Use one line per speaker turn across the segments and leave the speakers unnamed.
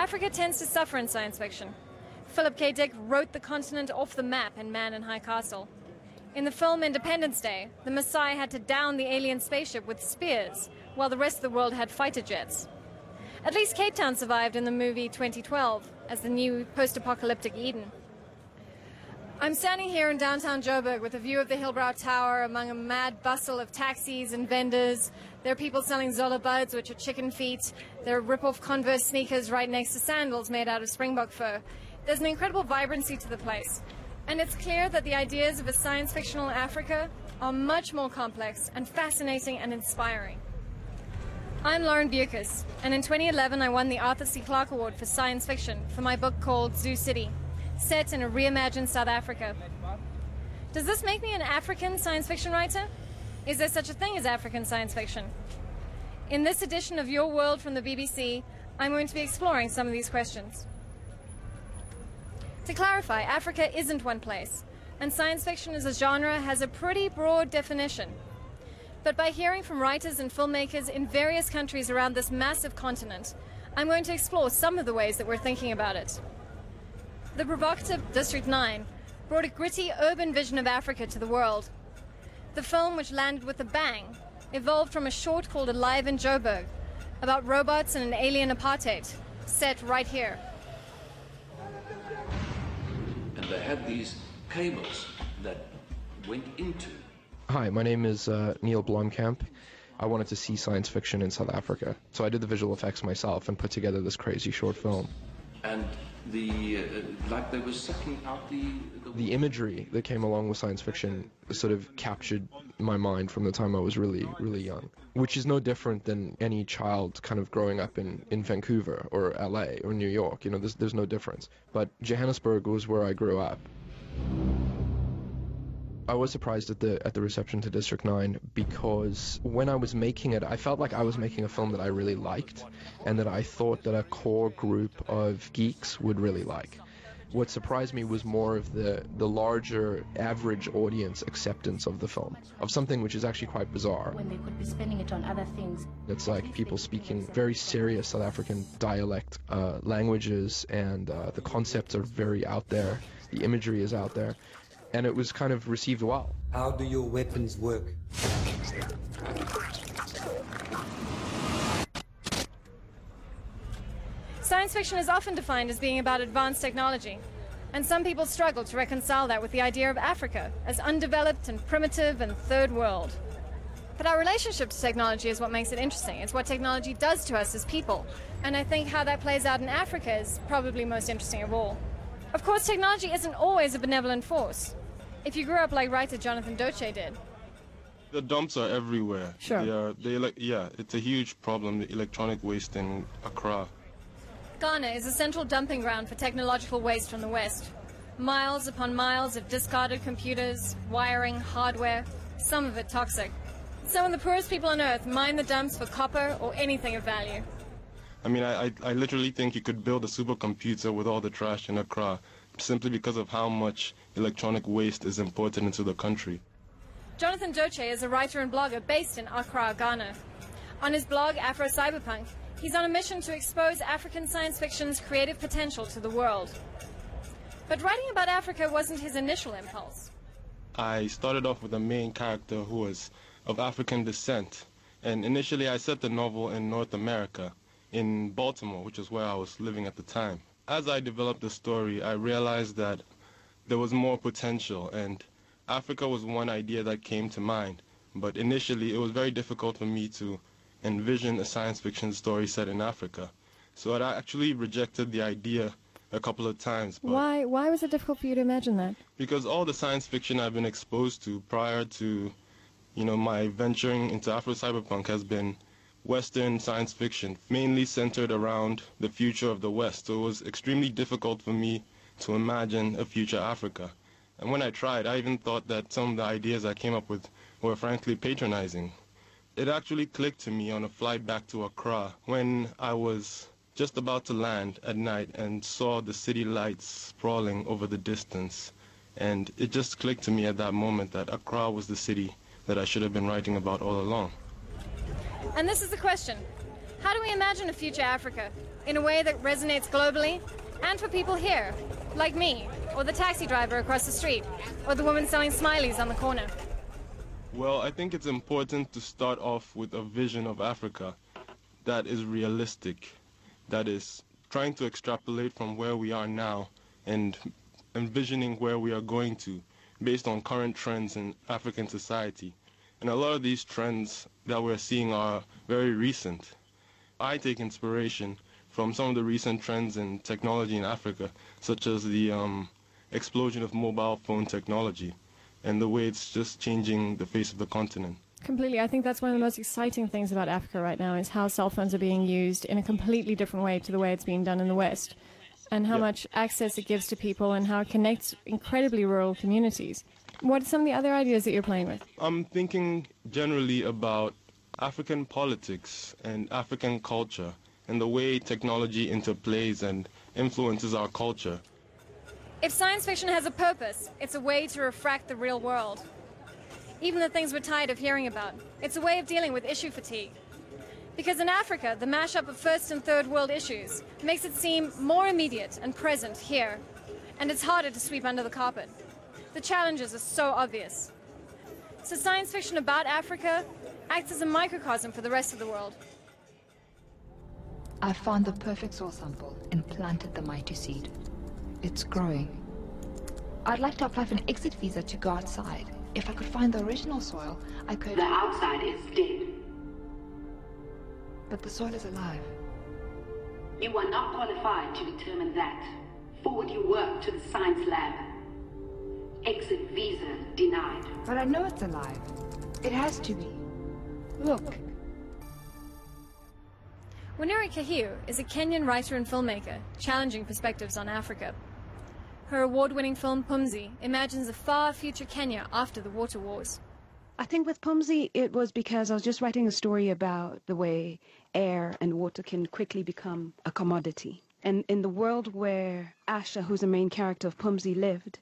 Africa tends to suffer in science fiction. Philip K. Dick wrote the continent off the map in Man in High Castle. In the film Independence Day, the Maasai had to down the alien spaceship with spears, while the rest of the world had fighter jets. At least Cape Town survived in the movie 2012 as the new post-apocalyptic Eden. I'm standing here in downtown Joburg with a view of the Hillbrow Tower among a mad bustle of taxis and vendors. There are people selling Zola buds, which are chicken feet. There are rip-off Converse sneakers right next to sandals made out of springbok fur. There's an incredible vibrancy to the place. And it's clear that the ideas of a science-fictional Africa are much more complex and fascinating and inspiring. I'm Lauren Bucas, and in 2011 I won the Arthur C. Clarke Award for Science Fiction for my book called Zoo City, set in a reimagined South Africa. Does this make me an African science fiction writer? Is there such a thing as African science fiction? In this edition of Your World from the BBC, I'm going to be exploring some of these questions. To clarify, Africa isn't one place, and science fiction as a genre has a pretty broad definition. But by hearing from writers and filmmakers in various countries around this massive continent, I'm going to explore some of the ways that we're thinking about it. The provocative District 9 brought a gritty urban vision of Africa to the world. The film, which landed with a bang, evolved from a short called Alive in Joburg, about robots and an alien apartheid, set right here.
And they had these cables that went into.
Hi, my name is Neil Blomkamp. I wanted to see science fiction in South Africa, so I did the visual effects myself and put together this crazy short film.
And like they were sucking out
the imagery that came along with science fiction sort of captured my mind from the time I was really, really young, which is no different than any child kind of growing up in Vancouver or LA or New York. You know, there's no difference. But Johannesburg was where I grew up. I was surprised at the reception to District 9 because when I was making it, I felt like I was making a film that I really liked and that I thought that a core group of geeks would really like. What surprised me was more of the larger average audience acceptance of the film, of something which is actually quite bizarre.
When they could be spending it on other things.
It's like people speaking very serious South African dialect languages, and the concepts are very out there, the imagery is out there. And it was kind of received well.
How do your weapons work?
Science fiction is often defined as being about advanced technology, and some people struggle to reconcile that with the idea of Africa as undeveloped and primitive and third world. But our relationship to technology is what makes it interesting. It's what technology does to us as people, and I think how that plays out in Africa is probably most interesting of all. Of course, technology isn't always a benevolent force. If you grew up like writer Jonathan Doche did.
The dumps are everywhere.
Sure.
Yeah, it's a huge problem, the electronic waste in Accra.
Ghana is a central dumping ground for technological waste from the West. Miles upon miles of discarded computers, wiring, hardware, some of it toxic. Some of the poorest people on Earth mine the dumps for copper or anything of value.
I mean, I literally think you could build a supercomputer with all the trash in Accra, simply because of how much electronic waste is imported into the country.
Jonathan Doche is a writer and blogger based in Accra, Ghana. On his blog, Afro Cyberpunk, he's on a mission to expose African science fiction's creative potential to the world. But writing about Africa wasn't his initial impulse.
I started off with a main character who was of African descent, and initially I set the novel in North America, in Baltimore, which is where I was living at the time. As I developed the story, I realized that there was more potential, and Africa was one idea that came to mind. But initially, it was very difficult for me to envision a science fiction story set in Africa. So I actually rejected the idea a couple of times. But
Why was it difficult for you to imagine that?
Because all the science fiction I've been exposed to prior to, my venturing into Afro-Cyberpunk has been Western science fiction, mainly centered around the future of the West. So it was extremely difficult for me to imagine a future Africa. And when I tried, I even thought that some of the ideas I came up with were frankly patronizing. It actually clicked to me on a flight back to Accra when I was just about to land at night and saw the city lights sprawling over the distance. And it just clicked to me at that moment that Accra was the city that I should have been writing about all along.
And this is the question. How do we imagine a future Africa in a way that resonates globally and for people here, like me, or the taxi driver across the street, or the woman selling smileys on the corner?
Well, I think it's important to start off with a vision of Africa that is realistic, that is trying to extrapolate from where we are now and envisioning where we are going to based on current trends in African society. And a lot of these trends that we're seeing are very recent. I take inspiration from some of the recent trends in technology in Africa, such as the explosion of mobile phone technology and the way it's just changing the face of the continent.
Completely. I think that's one of the most exciting things about Africa right now is how cell phones are being used in a completely different way to the way it's being done in the West, and how much access it gives to people and how it connects incredibly rural communities. What are some of the other ideas that you're playing with?
I'm thinking generally about African politics and African culture and the way technology interplays and influences our culture.
If science fiction has a purpose, it's a way to refract the real world. Even the things we're tired of hearing about. It's a way of dealing with issue fatigue. Because in Africa, the mashup of first and third world issues makes it seem more immediate and present here, and it's harder to sweep under the carpet. The challenges are so obvious. So science fiction about Africa acts as a microcosm for the rest of the world.
I found the perfect soil sample and planted the mighty seed. It's growing. I'd like to apply for an exit visa to go outside. If I could find the original soil, I could...
The outside is dead.
But the soil is alive.
You are not qualified to determine that. Forward your work to the science lab. Exit visa denied.
But I know it's alive. It has to be. Look.
Wanuri Kahiu is a Kenyan writer and filmmaker, challenging perspectives on Africa. Her award-winning film Pumzi imagines a far future Kenya after the water wars.
I think with Pumzi, it was because I was just writing a story about the way air and water can quickly become a commodity. And in the world where Asha, who's the main character of Pumzi, lived,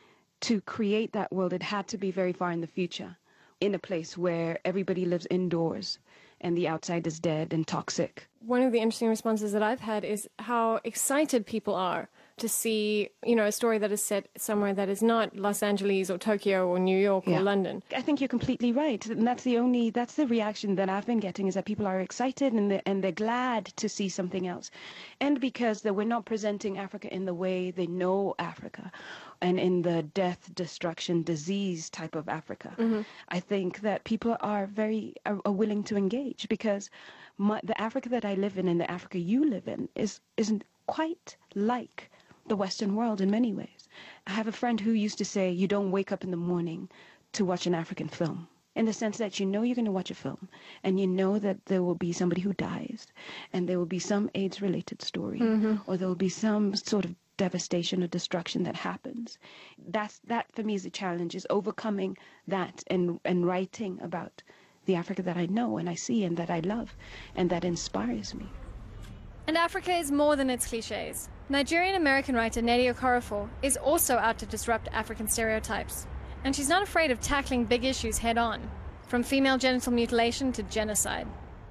to create that world, it had to be very far in the future, in a place where everybody lives indoors and the outside is dead and toxic.
One of the interesting responses that I've had is how excited people are to see, a story that is set somewhere that is not Los Angeles or Tokyo or New York or London.
I think you're completely right. And that's the reaction that I've been getting, is that people are excited and they're glad to see something else. And because that we're not presenting Africa in the way they know Africa, and in the death, destruction, disease type of Africa. Mm-hmm. I think that people are very willing to engage, because the Africa that I live in and the Africa you live in isn't quite like the Western world in many ways. I have a friend who used to say, you don't wake up in the morning to watch an African film, in the sense that you're going to watch a film and you know that there will be somebody who dies and there will be some AIDS-related story, or there will be some sort of devastation or destruction that happens. That for me is a challenge, is overcoming that and writing about the Africa that I know and I see and that I love and that inspires me.
And Africa is more than its cliches. Nigerian-American writer Nnedi Okorafor is also out to disrupt African stereotypes. And she's not afraid of tackling big issues head-on, from female genital mutilation to genocide.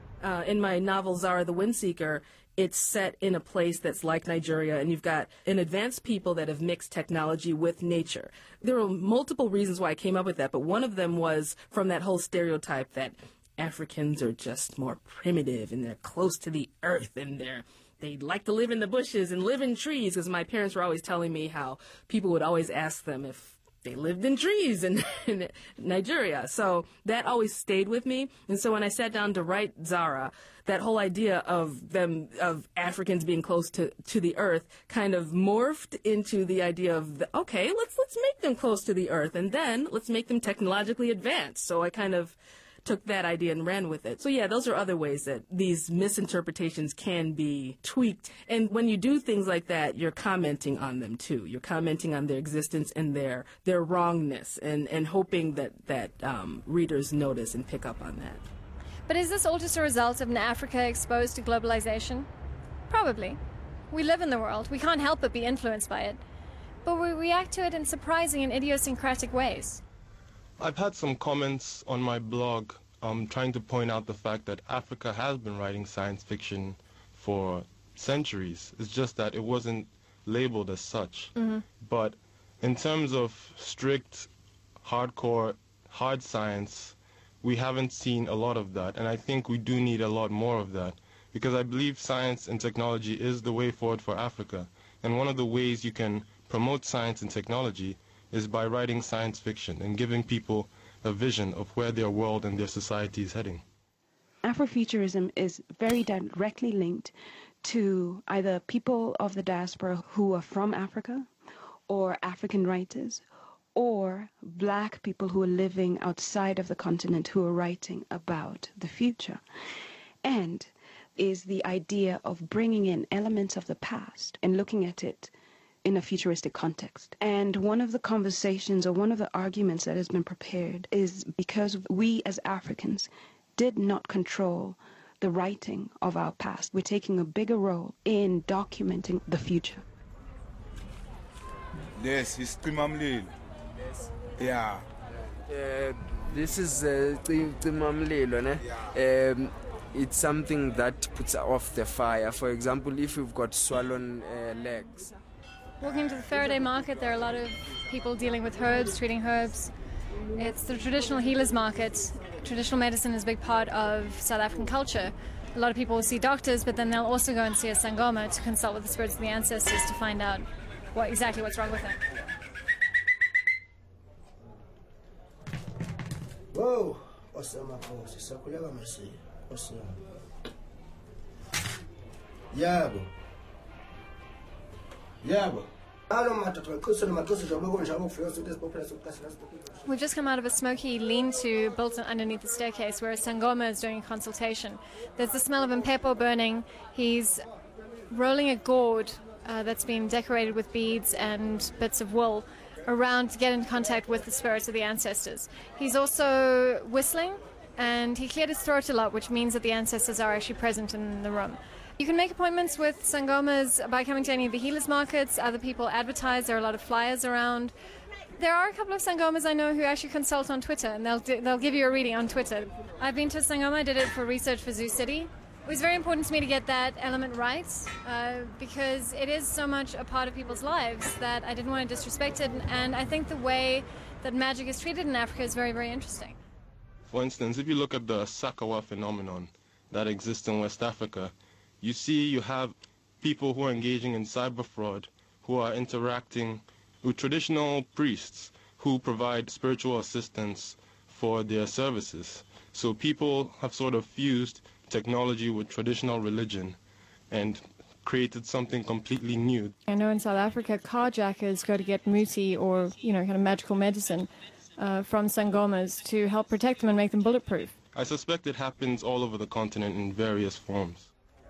In my novel Zara the Windseeker, it's set in a place that's like Nigeria, and you've got an advanced people that have mixed technology with nature. There are multiple reasons why I came up with that, but one of them was from that whole stereotype that Africans are just more primitive and they're close to the earth and they like to live in the bushes and live in trees, because my parents were always telling me how people would always ask them if they lived in trees in Nigeria. So that always stayed with me. And so when I sat down to write Zara, that whole idea of Africans being close to the earth kind of morphed into the idea of, okay, let's make them close to the earth, and then let's make them technologically advanced. So I kind of took that idea and ran with it. So yeah, those are other ways that these misinterpretations can be tweaked. And when you do things like that, you're commenting on them too. You're commenting on their existence and their wrongness, and hoping that readers notice and pick up on that.
But is this all just a result of an Africa exposed to globalization? Probably. We live in the world. We can't help but be influenced by it. But we react to it in surprising and idiosyncratic ways.
I've had some comments on my blog trying to point out the fact that Africa has been writing science fiction for centuries. It's just that it wasn't labeled as such. But in terms of strict, hardcore, hard science, we haven't seen a lot of that, and I think we do need a lot more of that, because I believe science and technology is the way forward for Africa. And one of the ways you can promote science and technology is by writing science fiction and giving people a vision of where their world and their society is heading.
Afrofuturism is very directly linked to either people of the diaspora who are from Africa, or African writers, or black people who are living outside of the continent who are writing about the future. And is the idea of bringing in elements of the past and looking at it in a futuristic context. And one of the conversations or one of the arguments that has been prepared is because we as Africans did not control the writing of our past, we're taking a bigger role in documenting the future.
Yes, it's Timamlil. Yeah.
This is Timamlil. It's something that puts off the fire. For example, if you've got swollen legs.
Walking to the Faraday market, there are a lot of people dealing with herbs, treating herbs. It's the traditional healers market. Traditional medicine is a big part of South African culture. A lot of people will see doctors, but then they'll also go and see a Sangoma to consult with the spirits of the ancestors to find out exactly what's wrong with them.
Whoa! What's up, my folks? It's Sakulega Masi. What's up? Yabo. Yabo.
We've just come out of a smoky lean-to built underneath the staircase where a Sangoma is doing a consultation. There's the smell of Mpepo burning. He's rolling a gourd that's been decorated with beads and bits of wool around to get in contact with the spirits of the ancestors. He's also whistling, and he cleared his throat a lot, which means that the ancestors are actually present in the room. You can make appointments with Sangomas by coming to any of the healers markets. Other people advertise. There are a lot of flyers around. There are a couple of Sangomas I know who actually consult on Twitter, and they'll give you a reading on Twitter. I've been to a Sangoma. I did it for research for Zoo City. It was very important to me to get that element right because it is so much a part of people's lives that I didn't want to disrespect it, and I think the way that magic is treated in Africa is very, very interesting.
For instance, if you look at the Sakawa phenomenon that exists in West Africa, you have people who are engaging in cyber fraud, who are interacting with traditional priests who provide spiritual assistance for their services. So people have sort of fused technology with traditional religion and created something completely new.
I know in South Africa, carjackers go to get muti or, kind of magical medicine from Sangomas to help protect them and make them bulletproof.
I suspect it happens all over the continent in various forms.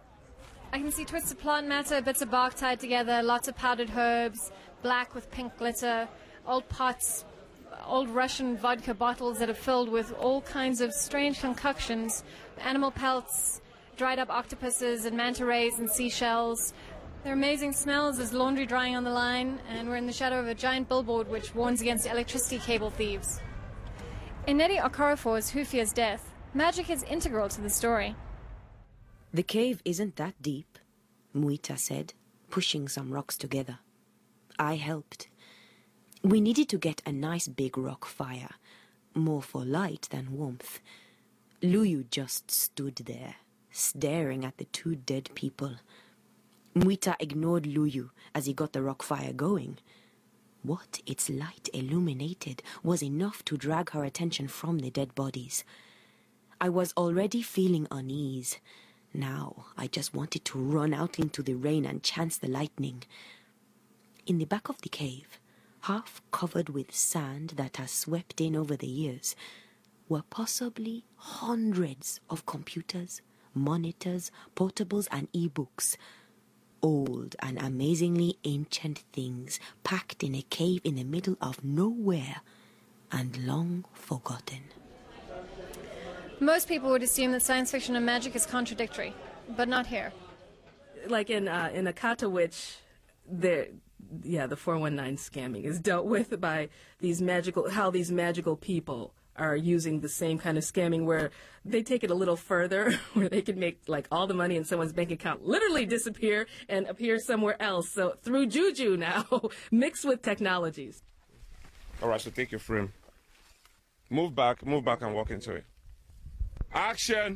I can see twisted plant matter, bits of bark tied together, lots of powdered herbs, black with pink glitter, old pots, old Russian vodka bottles that are filled with all kinds of strange concoctions, animal pelts, dried up octopuses and manta rays and seashells. There are amazing smells. There's laundry drying on the line, and we're in the shadow of a giant billboard which warns against electricity cable thieves. In Nnedi Okorafor's Who Fears Death, magic is integral to the story.
The cave isn't that deep, Muita said, pushing some rocks together. I helped. We needed to get a nice big rock fire, more for light than warmth. Luyu just stood there, staring at the two dead people. Muita ignored Luyu as he got the rock fire going. What its light illuminated was enough to drag her attention from the dead bodies. I was already feeling unease. Now I just wanted to run out into the rain and chance the lightning. In the back of the cave, half covered with sand that has swept in over the years, were possibly hundreds of computers, monitors, portables, and e-books. Old and amazingly ancient things packed in a cave in the middle of nowhere and long forgotten.
Most people would assume that science fiction and magic is contradictory, but not here.
Like in Akata Witch, the 419 scamming is dealt with by these magical people are using the same kind of scamming where they take it a little further, where they can make like all the money in someone's bank account literally disappear and appear somewhere else. So through juju now, mixed with technologies.
All right, so take your frame. Move back and walk into it. Action!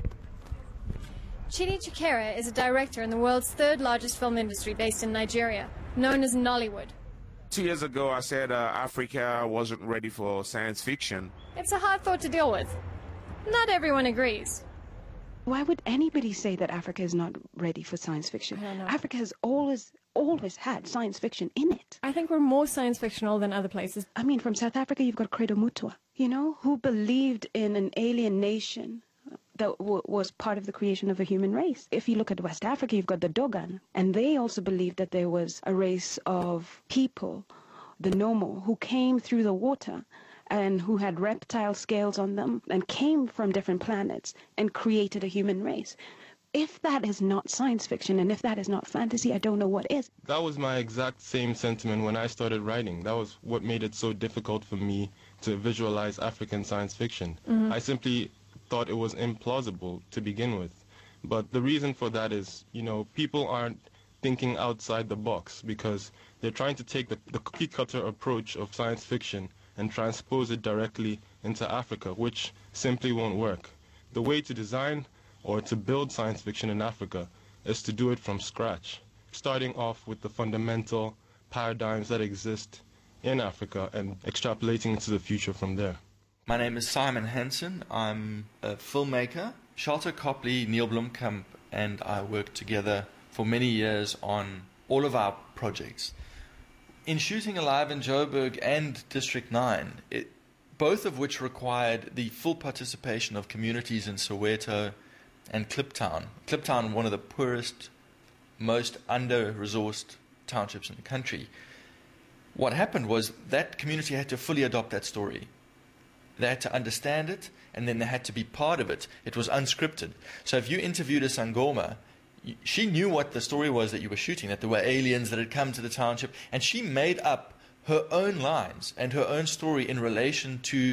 Chidi Chikere is a director in the world's third largest film industry based in Nigeria, known as Nollywood.
2 years ago, I said Africa wasn't ready for science fiction.
It's a hard thought to deal with. Not everyone agrees.
Why would anybody say that Africa is not ready for science fiction?
I don't know.
Africa has always had science fiction in it.
I think we're more science fictional than other places.
I mean, from South Africa, you've got Credo Mutwa, who believed in an alien nation that was part of the creation of a human race. If you look at West Africa, you've got the Dogon, and they also believed that there was a race of people, the Nomo, who came through the water and who had reptile scales on them and came from different planets and created a human race. If that is not science fiction and if that is not fantasy, I don't know what is.
That was my exact same sentiment when I started writing. That was what made it so difficult for me to visualize African science fiction. I simply thought it was implausible to begin with. But the reason for that is, people aren't thinking outside the box because they're trying to take the cookie-cutter approach of science fiction and transpose it directly into Africa, which simply won't work. The way to design or to build science fiction in Africa is to do it from scratch, starting off with the fundamental paradigms that exist in Africa and extrapolating into the future from there.
My name is Simon Hansen. I'm a filmmaker. Shalta Copley, Neil Blomkamp, and I worked together for many years on all of our projects. In shooting Alive in Joburg and District 9, both of which required the full participation of communities in Soweto and Kliptown. Kliptown, one of the poorest, most under-resourced townships in the country. What happened was that community had to fully adopt that story. They had to understand it, and then they had to be part of it. It was unscripted. So if you interviewed a Sangoma, she knew what the story was that you were shooting, that there were aliens that had come to the township, and she made up her own lines and her own story in relation to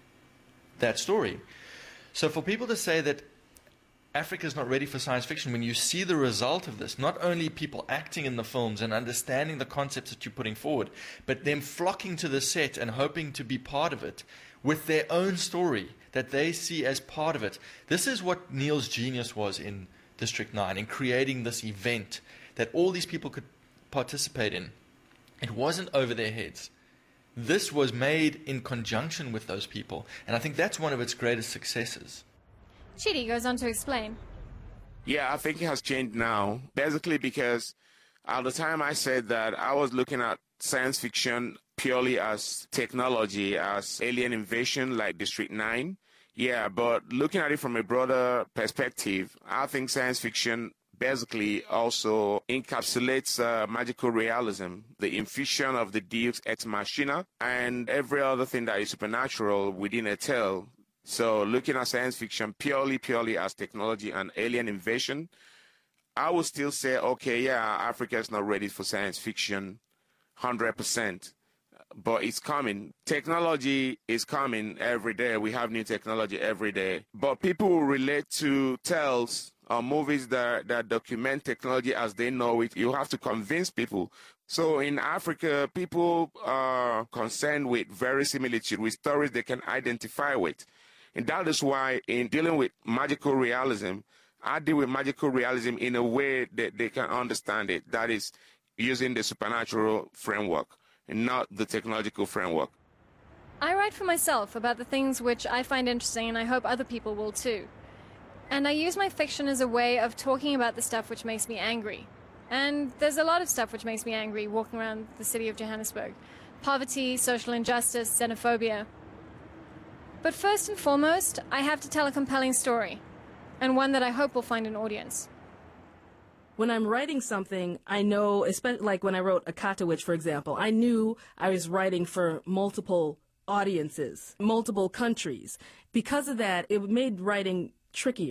that story. So for people to say that Africa is not ready for science fiction, when you see the result of this, not only people acting in the films and understanding the concepts that you're putting forward, but them flocking to the set and hoping to be part of it with their own story that they see as part of it. This is what Neil's genius was in District 9, in creating this event that all these people could participate in. It wasn't over their heads. This was made in conjunction with those people, and I think that's one of its greatest successes.
Chidi goes on to explain.
Yeah, I think it has changed now, basically because at the time I said that I was looking at science fiction purely as technology, as alien invasion like District 9. Yeah, but looking at it from a broader perspective, I think science fiction basically also encapsulates magical realism, the infusion of the deus ex machina, and every other thing that is supernatural within a tale. So looking at science fiction purely as technology and alien invasion, I would still say, okay, yeah, Africa is not ready for science fiction 100%. But it's coming. Technology is coming every day. We have new technology every day. But people will relate to tales or movies that document technology as they know it. You have to convince people. So in Africa, people are concerned with verisimilitude, with stories they can identify with. And that is why in dealing with magical realism, I deal with magical realism in a way that they can understand it. That is using the supernatural framework and not the technological framework.
I write for myself about the things which I find interesting, and I hope other people will too. And I use my fiction as a way of talking about the stuff which makes me angry. And there's a lot of stuff which makes me angry walking around the city of Johannesburg. Poverty, social injustice, xenophobia. But first and foremost, I have to tell a compelling story, and one that I hope will find an audience.
When I'm writing something, I know, especially like when I wrote Akatawitch, for example, I knew I was writing for multiple audiences, multiple countries. Because of that, it made writing trickier.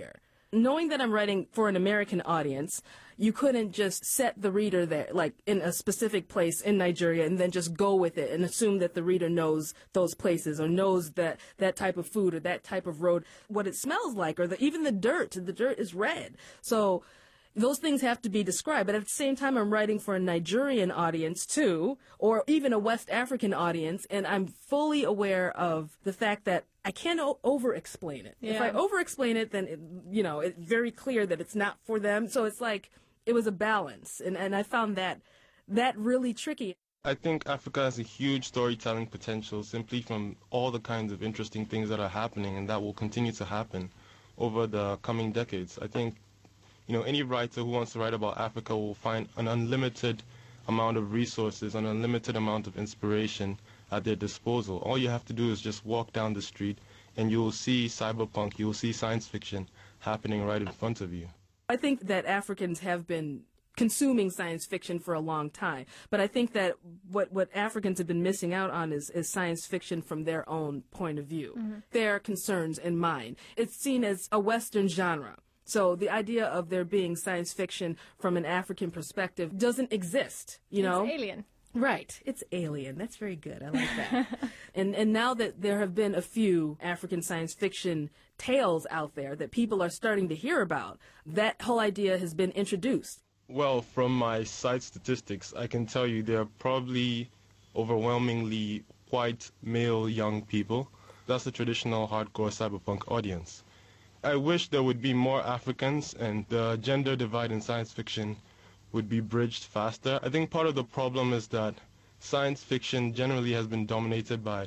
Knowing that I'm writing for an American audience, you couldn't just set the reader there, like in a specific place in Nigeria, and then just go with it and assume that the reader knows those places or knows that type of food or that type of road, what it smells like, or even the dirt. The dirt is red. So those things have to be described. But at the same time, I'm writing for a Nigerian audience, too, or even a West African audience, and I'm fully aware of the fact that I can't over-explain it.
Yeah.
If I over-explain it, then, it's very clear that it's not for them. So it's like it was a balance, and I found that really tricky.
I think Africa has a huge storytelling potential simply from all the kinds of interesting things that are happening and that will continue to happen over the coming decades. I think any writer who wants to write about Africa will find an unlimited amount of resources, an unlimited amount of inspiration at their disposal. All you have to do is just walk down the street and you will see cyberpunk, you will see science fiction happening right in front of you.
I think that Africans have been consuming science fiction for a long time, but I think that what Africans have been missing out on is science fiction from their own point of view, their concerns in mind. It's seen as a Western genre. So the idea of there being science fiction from an African perspective doesn't exist, It's
alien.
Right. It's alien. That's very good. I like that. And now that there have been a few African science fiction tales out there that people are starting to hear about, that whole idea has been introduced.
Well, from my site statistics, I can tell you there are probably overwhelmingly white male young people. That's the traditional hardcore cyberpunk audience. I wish there would be more Africans and the gender divide in science fiction would be bridged faster. I think part of the problem is that science fiction generally has been dominated by,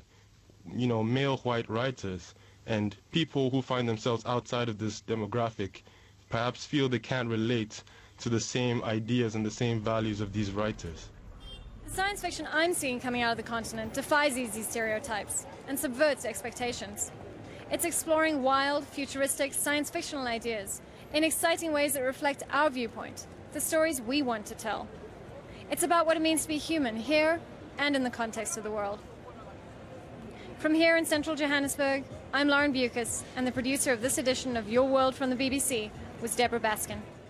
male white writers, and people who find themselves outside of this demographic perhaps feel they can't relate to the same ideas and the same values of these writers.
The science fiction I'm seeing coming out of the continent defies these stereotypes and subverts expectations. It's exploring wild, futuristic, science-fictional ideas in exciting ways that reflect our viewpoint, the stories we want to tell. It's about what it means to be human here and in the context of the world. From here in central Johannesburg, I'm Lauren Bucas, and the producer of this edition of Your World from the BBC was Deborah Baskin.